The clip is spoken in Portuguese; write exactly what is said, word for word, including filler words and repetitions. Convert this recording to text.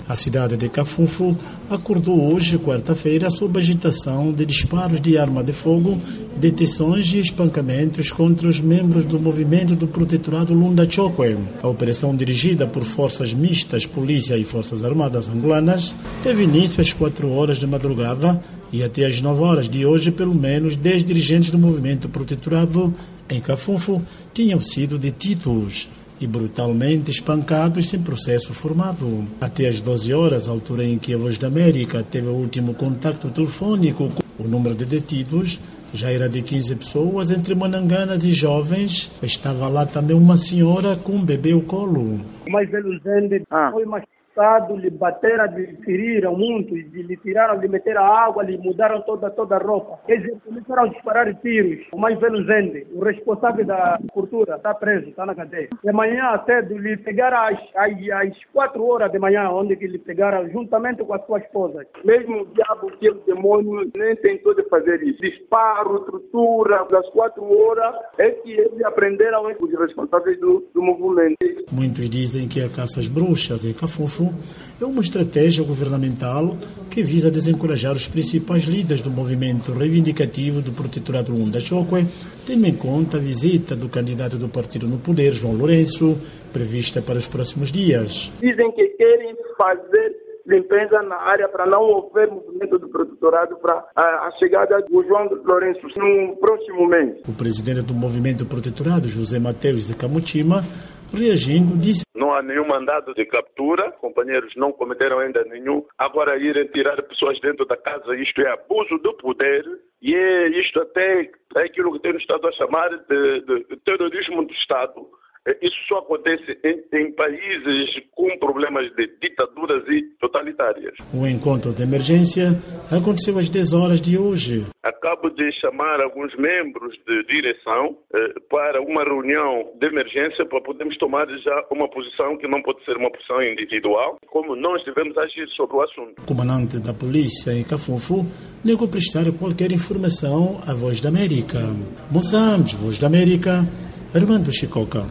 A cidade de Cafunfo acordou hoje, quarta-feira, sob agitação de disparos de arma de fogo, detenções e espancamentos contra os membros do movimento do protetorado Lunda Chokwe. A operação, dirigida por forças mistas, polícia e forças armadas angolanas, teve início às quatro horas da madrugada e até às nove horas de hoje, pelo menos dez dirigentes do movimento protetorado em Cafunfo tinham sido detidos e brutalmente espancados sem processo formado. Até às doze horas, altura em que a Voz da América teve o último contacto telefônico, o número de detidos já era de quinze pessoas, entre mananganas e jovens. Estava lá também uma senhora com um bebê ao colo. O mais velho Zende ah. foi mais lhe bateram, lhe feriram muito, lhe tiraram, lhe meteram água, lhe mudaram toda, toda a roupa. Eles começaram a disparar tiros. O mais velho Zende, o responsável da cultura, está preso, está na cadeia. De manhã cedo, lhe pegaram às, às, às quatro horas de manhã, onde que lhe pegaram juntamente com a sua esposa. Mesmo o diabo, que o demônio, nem tentou de fazer isso. Disparo, tortura, das quatro horas, é que eles aprenderam os responsáveis do, do movimento. Muitos dizem que a caça às bruxas em Cafunfo é uma estratégia governamental que visa desencorajar os principais líderes do movimento reivindicativo do protetorado Lunda Chokwe, tendo em conta a visita do candidato do partido no poder, João Lourenço, prevista para os próximos dias. Dizem que querem fazer limpeza na área para não haver movimento do protetorado para a, a chegada do João Lourenço no próximo mês. O presidente do movimento protetorado, José Mateus de Camutima, reagindo, disse: não há nenhum mandado de captura, companheiros não cometeram ainda nenhum. Agora irem tirar pessoas dentro da casa, isto é abuso do poder e é isto até é aquilo que tem estado a chamar de, de, de terrorismo do Estado. Isso só acontece em, em países com problemas de ditaduras e totalitárias. O encontro de emergência aconteceu às dez horas de hoje. Acabo de chamar alguns membros de direção eh, para uma reunião de emergência para podermos tomar já uma posição que não pode ser uma posição individual, como nós devemos agir sobre o assunto. O comandante da polícia em Cafunfo negou prestar qualquer informação à Voz da América. Moçambique, Voz da América, Armando Chicoca.